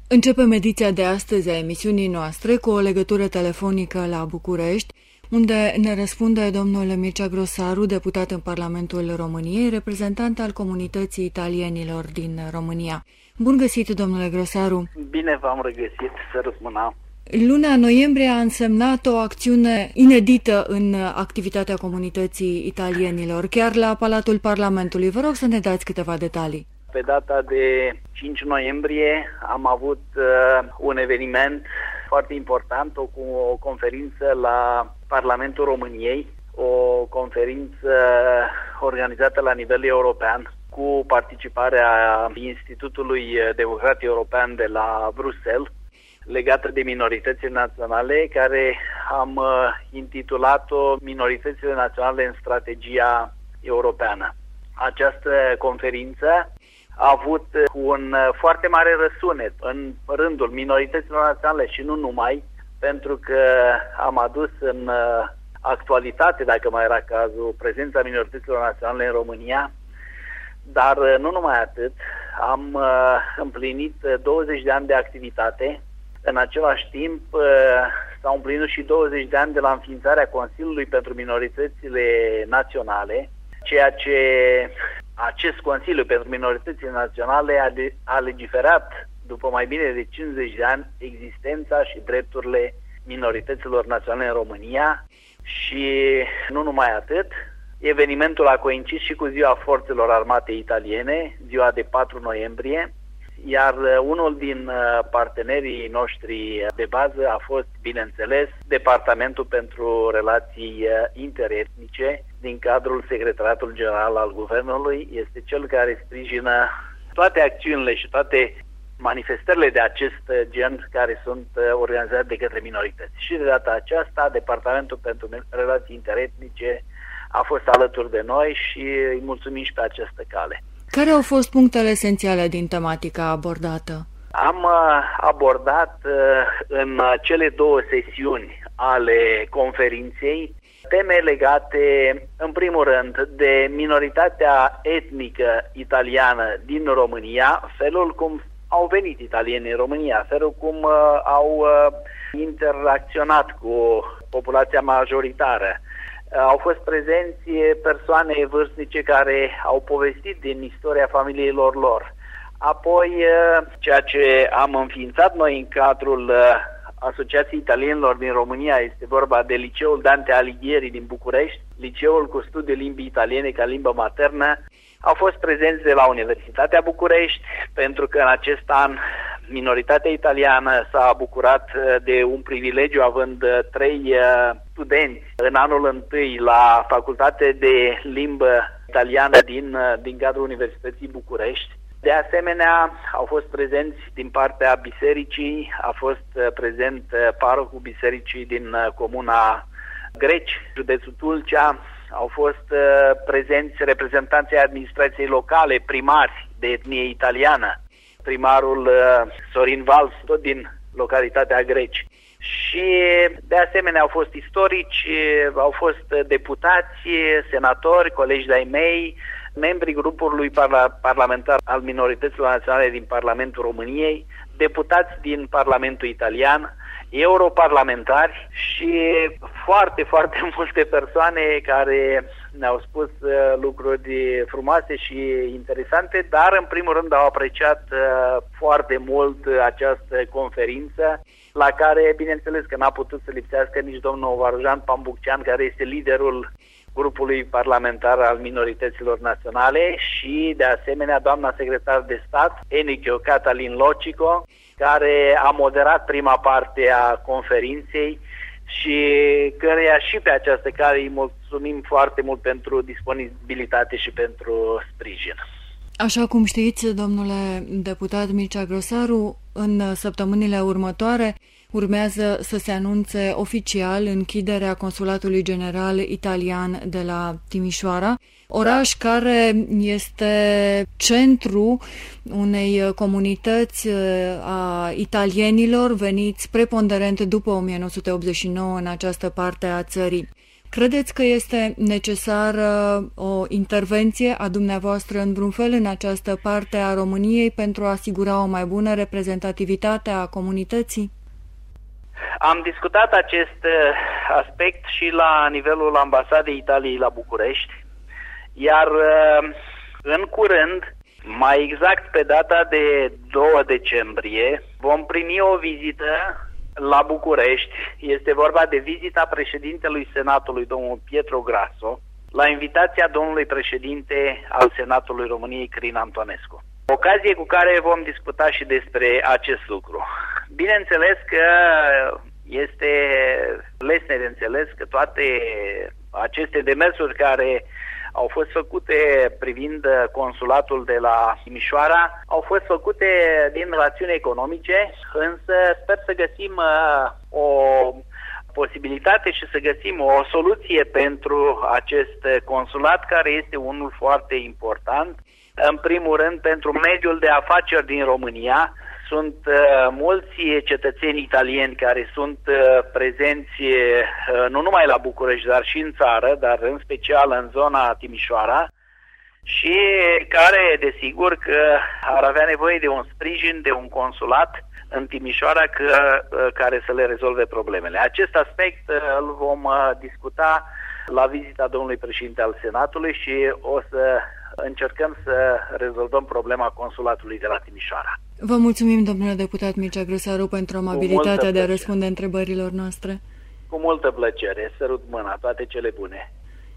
Începem ediția de astăzi a emisiunii noastre cu o legătură telefonică la București, unde ne răspunde domnul Mircea Grosaru, deputat în Parlamentul României, reprezentant al comunității italienilor din România. Bun găsit, domnule Grosaru! Bine v-am regăsit, să răspundă. Luna noiembrie a însemnat o acțiune inedită în activitatea comunității italienilor, chiar la Palatul Parlamentului. Vă rog să ne dați câteva detalii. Pe data de 5 noiembrie am avut un eveniment foarte important, o conferință la Parlamentul României, o conferință organizată la nivel european cu participarea Institutului Democratic European de la Bruxelles, legată de minoritățile naționale, care am intitulat-o Minoritățile naționale în strategia europeană. Această conferință a avut un foarte mare răsunet în rândul minorităților naționale și nu numai, pentru că am adus în actualitate, dacă mai era cazul, prezența minorităților naționale în România, dar nu numai atât, am împlinit 20 de ani de activitate. În același timp s-au împlinit și 20 de ani de la înființarea Consiliului pentru Minoritățile Naționale, ceea ce acest Consiliu pentru Minoritățile Naționale a legiferat după mai bine de 50 de ani existența și drepturile minorităților naționale în România. Și nu numai atât, evenimentul a coincis și cu Ziua Forțelor Armate Italiene, ziua de 4 noiembrie, iar unul din partenerii noștri de bază a fost, bineînțeles, Departamentul pentru Relații Interetnice din cadrul Secretariatului General al Guvernului. Este cel care sprijină toate acțiunile și toate manifestările de acest gen care sunt organizate de către minorități. Și de data aceasta, Departamentul pentru Relații Interetnice a fost alături de noi și îi mulțumim și pe această cale. Care au fost punctele esențiale din tematica abordată? Am abordat în cele două sesiuni ale conferinței teme legate, în primul rând, de minoritatea etnică italiană din România, felul cum au venit italienii în România, felul cum au interacționat cu populația majoritară. Au fost prezenți persoane vârstnice care au povestit din istoria familiilor lor. Apoi, ceea ce am înființat noi în cadrul Asociației Italienilor din România, este vorba de Liceul Dante Alighieri din București, liceul cu studiul limbii italiene ca limbă maternă. Au fost prezenți de la Universitatea București, pentru că în acest an minoritatea italiană s-a bucurat de un privilegiu, având 3 studenți în anul întâi la Facultate de Limbă Italiană din cadrul Universității București. De asemenea, au fost prezenți din partea bisericii, a fost prezent parocul bisericii din comuna Greci, județul Tulcea, au fost prezenți reprezentanții administrației locale, primari de etnie italiană, primarul Sorin Vals, tot din localitatea Greci. Și de asemenea au fost istorici, au fost deputați, senatori, colegi de-ai mei, membrii grupului parlamentar al minorităților naționale din Parlamentul României, deputați din Parlamentul Italian, europarlamentari și foarte, foarte multe persoane care ne-au spus lucruri frumoase și interesante, dar în primul rând au apreciat foarte mult această conferință, la care, bineînțeles că n-a putut să lipsească nici domnul Varjan Pambuccean, care este liderul grupului parlamentar al minorităților naționale, și de asemenea doamna secretar de stat, Enicio Catalin Locico, care a moderat prima parte a conferinței și căreia și pe această cale îi mulțumim foarte mult pentru disponibilitate și pentru sprijin. Așa cum știți, domnule deputat Mircea Grosaru, în săptămânile următoare urmează să se anunțe oficial închiderea Consulatului General Italian de la Timișoara, oraș care este centru unei comunități a italienilor veniți preponderent după 1989 în această parte a țării. Credeți că este necesară o intervenție a dumneavoastră în vreun fel în această parte a României pentru a asigura o mai bună reprezentativitate a comunității? Am discutat acest aspect și la nivelul Ambasadei Italiei la București, iar în curând, mai exact pe data de 2 decembrie, vom primi o vizită la București. Este vorba de vizita președintelui Senatului, domnul Pietro Grasso, la invitația domnului președinte al Senatului României, Crin Antonescu. Ocazie cu care vom discuta și despre acest lucru. Bineînțeles că este lesne de înțeles că toate aceste demersuri care au fost făcute privind consulatul de la Timișoara au fost făcute din rațiuni economice, însă sper să găsim o posibilitate și să găsim o soluție pentru acest consulat, care este unul foarte important. În primul rând, pentru mediul de afaceri din România. Sunt mulți cetățeni italieni care sunt prezenți nu numai la București, dar și în țară, dar în special în zona Timișoara, și care, desigur, că ar avea nevoie de un sprijin, de un consulat în Timișoara care să le rezolve problemele. Acest aspect îl vom discuta la vizita domnului președinte al Senatului și o să încercăm să rezolvăm problema consulatului de la Timișoara. Vă mulțumim, domnule deputat Mircea Grosaru, pentru amabilitatea de a răspunde întrebărilor noastre. Cu multă plăcere, sărut mâna, toate cele bune.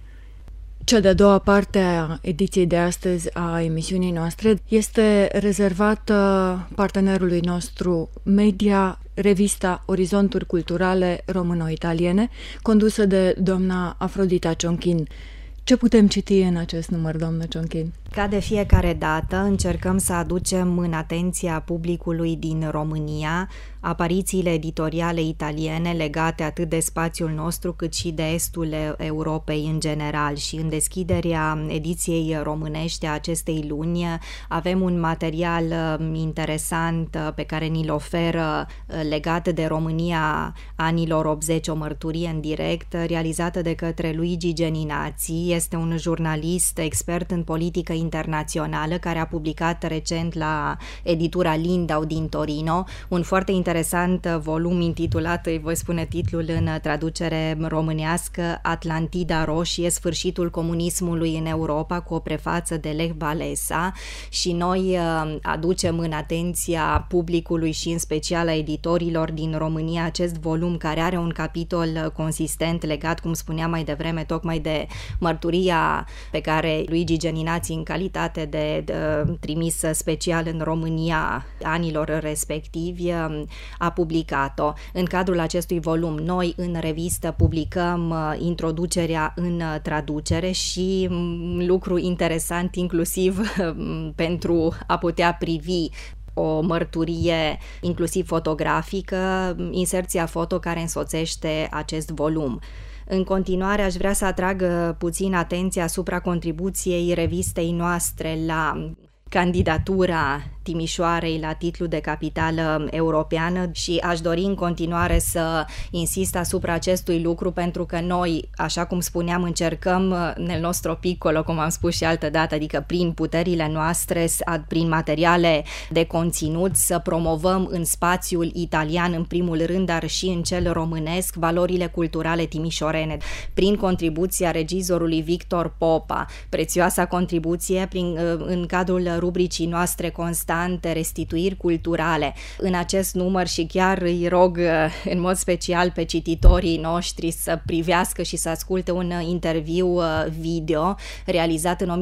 Cea de-a doua parte a ediției de astăzi a emisiunii noastre este rezervată partenerului nostru media, revista Orizonturi Culturale Româno-Italiene, condusă de doamna Afrodita Cionchin. Ce putem citi în acest număr, doamnă Cionchin? Ca de fiecare dată, încercăm să aducem în atenția publicului din România aparițiile editoriale italiene legate atât de spațiul nostru cât și de estul Europei în general. Și în deschiderea ediției românești a acestei luni avem un material interesant pe care ni-l oferă legat de România anilor 80, o mărturie în direct realizată de către Luigi Geninazzi. Este un jurnalist expert în politică internațională care a publicat recent la editura Lindau din Torino un foarte interesant volum intitulat, îi voi spune titlul în traducere românească, Atlantida Roșie, sfârșitul comunismului în Europa, cu o prefață de Lech Walesa, și noi aducem în atenția publicului și în special a editorilor din România acest volum care are un capitol consistent legat, cum spuneam mai devreme, tocmai de mărturia pe care Luigi Geninazzi, în calitate de trimis special în România anilor respectivi, a publicat-o. În cadrul acestui volum, noi în revistă publicăm introducerea în traducere și lucru interesant inclusiv pentru a putea privi o mărturie inclusiv fotografică, inserția foto care însoțește acest volum. În continuare, aș vrea să atrag puțin atenția asupra contribuției revistei noastre la candidatura Timișoarei la titlu de capitală europeană și aș dori în continuare să insist asupra acestui lucru pentru că noi, așa cum spuneam, încercăm nel nostro piccolo, cum am spus și altă dată, adică prin puterile noastre, prin materiale de conținut, să promovăm în spațiul italian în primul rând, dar și în cel românesc, valorile culturale timișorene. Prin contribuția regizorului Victor Popa, prețioasa contribuție în cadrul rubricii noastre constante restituiri culturale. În acest număr și chiar îi rog în mod special pe cititorii noștri să privească și să asculte un interviu video realizat în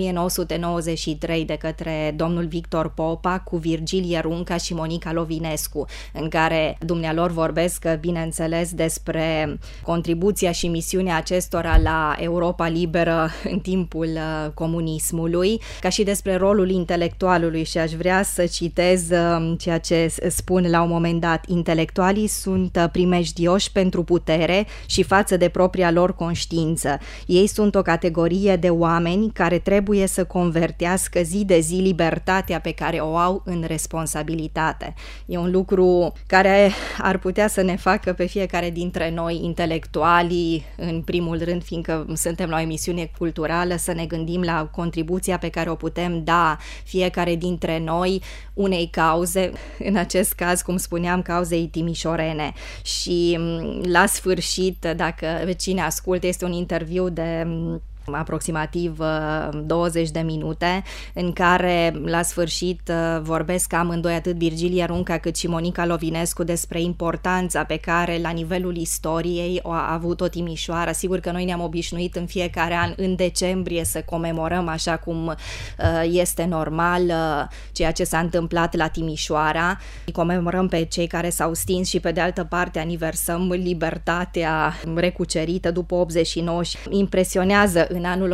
1993 de către domnul Victor Popa cu Virgilie Runca și Monica Lovinescu, în care dumnealor vorbesc, bineînțeles, despre contribuția și misiunea acestora la Europa liberă în timpul comunismului, ca și despre rolul intelectual intelectualului și aș vrea să citez ceea ce spun la un moment dat. Intelectualii sunt primejdioși pentru putere și față de propria lor conștiință. Ei sunt o categorie de oameni care trebuie să convertească zi de zi libertatea pe care o au în responsabilitate. E un lucru care ar putea să ne facă pe fiecare dintre noi, intelectualii, în primul rând, fiindcă suntem la o emisiune culturală, să ne gândim la contribuția pe care o putem da fiecare dintre noi unei cauze, în acest caz, cum spuneam, cauzei timișorene. Și la sfârșit, dacă cine ascultă, este un interviu de aproximativ 20 de minute, în care la sfârșit vorbesc amândoi, atât Virgilia Runca cât și Monica Lovinescu, despre importanța pe care la nivelul istoriei a avut-o Timișoara. Sigur că noi ne-am obișnuit în fiecare an în decembrie să comemorăm, așa cum este normal, ceea ce s-a întâmplat la Timișoara. Comemorăm pe cei care s-au stins și pe de altă parte aniversăm libertatea recucerită după 89 și impresionează în anul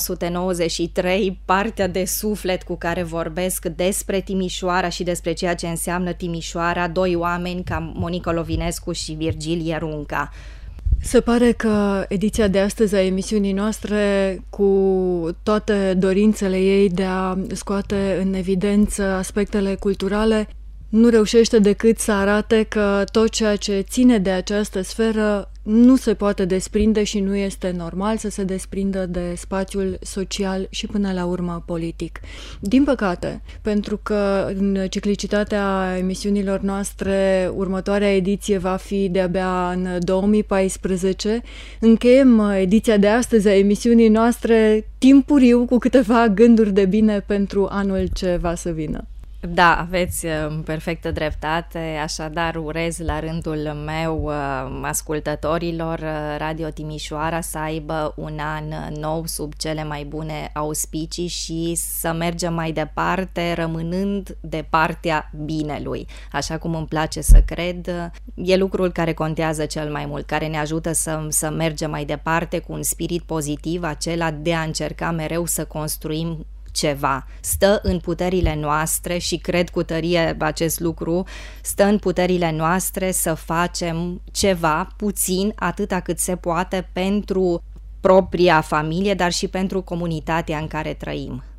1993 partea de suflet cu care vorbesc despre Timișoara și despre ceea ce înseamnă Timișoara, doi oameni ca Monica Lovinescu și Virgilia Runca. Se pare că ediția de astăzi a emisiunii noastre, cu toate dorințele ei de a scoate în evidență aspectele culturale, nu reușește decât să arate că tot ceea ce ține de această sferă nu se poate desprinde și nu este normal să se desprindă de spațiul social și până la urmă politic. Din păcate, pentru că în ciclicitatea emisiunilor noastre următoarea ediție va fi de-abia în 2014, încheiem ediția de astăzi a emisiunii noastre timpuriu cu câteva gânduri de bine pentru anul ce va să vină. Da, aveți perfectă dreptate, așadar urez la rândul meu ascultătorilor Radio Timișoara să aibă un an nou sub cele mai bune auspicii și să mergem mai departe rămânând de partea binelui. Așa cum îmi place să cred, e lucrul care contează cel mai mult, care ne ajută să mergem mai departe cu un spirit pozitiv, acela de a încerca mereu să construim ceva. Stă în puterile noastre și cred cu tărie acest lucru, stă în puterile noastre să facem ceva, puțin, atâta cât se poate, pentru propria familie, dar și pentru comunitatea în care trăim.